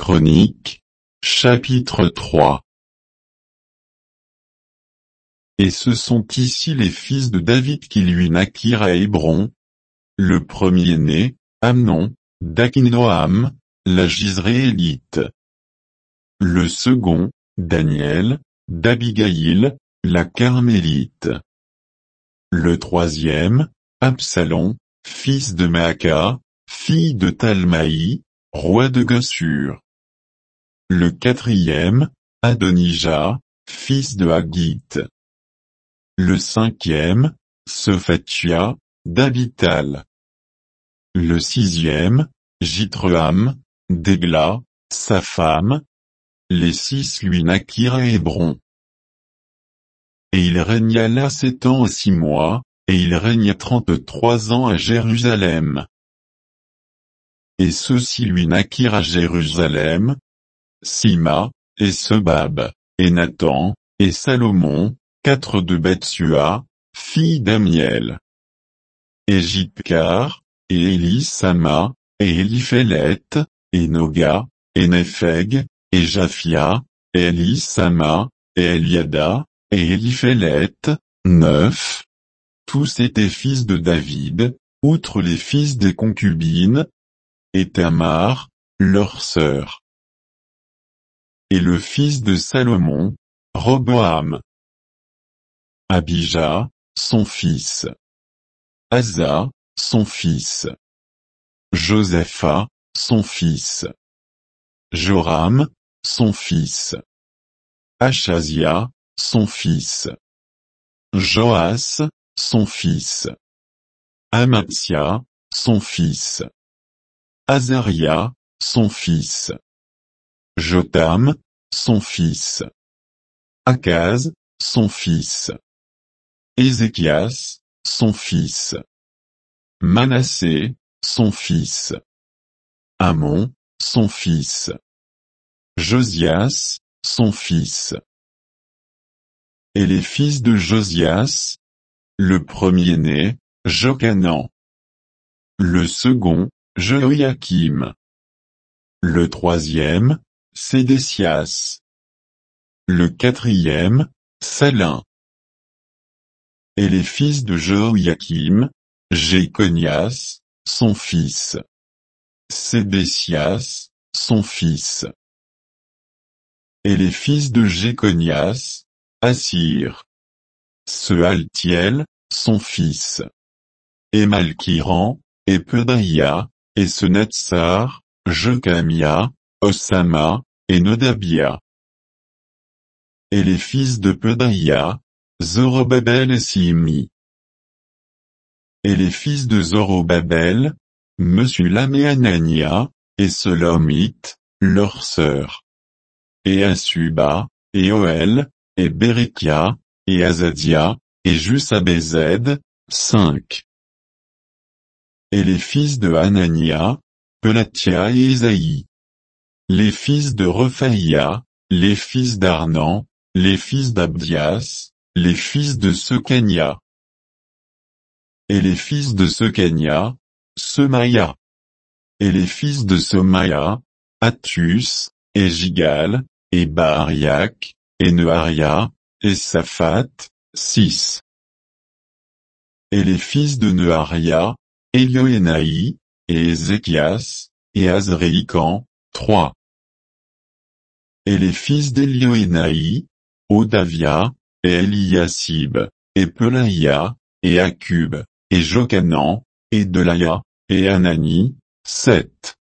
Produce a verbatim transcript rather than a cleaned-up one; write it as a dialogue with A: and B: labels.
A: Chroniques, chapitre trois. Et ce sont ici les fils de David qui lui naquirent à Hébron. Le premier-né, Amnon, d'Akinoam, la Jizréélite. Le second, Daniel, d'Abigaïl, la Carmélite. Le troisième, Absalom, fils de Maaka, fille de Talmaï, roi de Geshur. Le quatrième, Adonijah, fils de Haggith. Le cinquième, Sophatia, d'Abital. Le sixième, Jithream, d'Egla, sa femme. Les six lui naquirent à Hébron. Et il régna là sept ans et six mois, et il régna trente-trois ans à Jérusalem. Et ceux-ci lui naquirent à Jérusalem, Sima, et Sobab, et Nathan, et Salomon, quatre de Bethsua, fille d'Amiel. Et Jidkar, et Élisama, et Éliphélet, et Noga, et Népheg, et Japhia, et Élisama, et Eliada, et Éliphélet, neuf. Tous étaient fils de David, outre les fils des concubines, et Tamar, leur sœur. Et le fils de Salomon, Roboam. Abijah, son fils. Asa, son fils. Josaphat, son fils. Joram, son fils. Achazia, son fils. Joas, son fils. Amatsia, son fils. Azaria, son fils. Jotam, son fils. Akaz, son fils. Ézéchias, son fils. Manassé, son fils. Amon, son fils. Josias, son fils. Et les fils de Josias, le premier-né, Jochanan. Le second, Joachim. Le troisième, Sédécias. Le quatrième, Salin. Et les fils de Joachim, Jéconias, son fils. Sédécias, son fils. Et les fils de Jéconias, Assir. Sealtiel, son fils. Et Malkiran, et Pedaïa, et Senatsar, Jocamia, Osama, et Nodabia. Et les fils de Pedaïa, Zorobabel et Simi. Et les fils de Zorobabel, Mesulam et Anania, et Selomite, leur sœur. Et Asuba, et Oel, et Bérékia, et Azadia, et Jusabézed, cinq. Et les fils de Hanania, Pelatia et Ésaïe. Les fils de Rephaïa, les fils d'Arnan, les fils d'Abdias, les fils de Sekania. Et les fils de Sekania, Semaïa. Et les fils de Semaïa, Atus, et Gigal, et Bahariak, et Neharia, et Saphat, six. Et les fils de Neharia, Élioénaï, et Ézéchias, et Azréican, trois. Et les fils d'Élioénaï, Odavia, et Eliasib, et Pelaïa, et Akub, et Jochanan, et Delaya, et Anani, sept.